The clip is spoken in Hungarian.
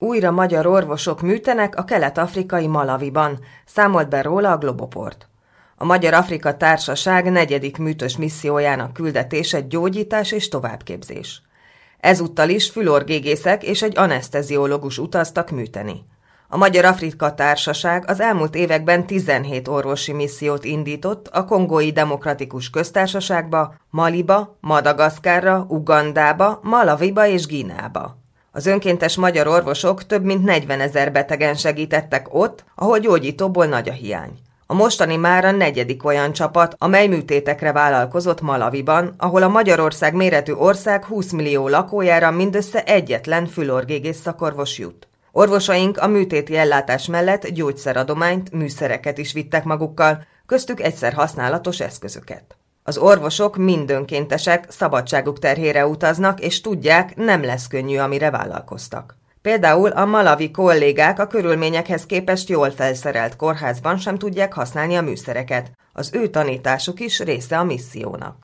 újra magyar orvosok műtenek a kelet-afrikai Malawiban, számolt be róla a Globoport. A Magyar-Afrika Társaság 4. műtös missziójának küldetése gyógyítás és továbbképzés. Ezúttal is fülorgégészek és egy aneszteziológus utaztak műteni. A Magyar-Afrika Társaság az elmúlt években 17 orvosi missziót indított a Kongói Demokratikus Köztársaságba, Maliba, Madagaszkárra, Ugandába, Malawiba és Guineába. Az önkéntes magyar orvosok több mint 40 000 betegen segítettek ott, ahol gyógyítóból nagy a hiány. A mostani már a 4. olyan csapat, amely műtétekre vállalkozott Malawiban, ahol a Magyarország méretű ország 20 millió lakójára mindössze egyetlen fülorgégész szakorvos jut. Orvosaink a műtéti ellátás mellett gyógyszeradományt, műszereket is vittek magukkal, köztük egyszer használatos eszközöket. Az orvosok mind önkéntesek, szabadságuk terhére utaznak, és tudják, nem lesz könnyű, amire vállalkoztak. Például a malawi kollégák a körülményekhez képest jól felszerelt kórházban sem tudják használni a műszereket. Az ő tanításuk is része a missziónak.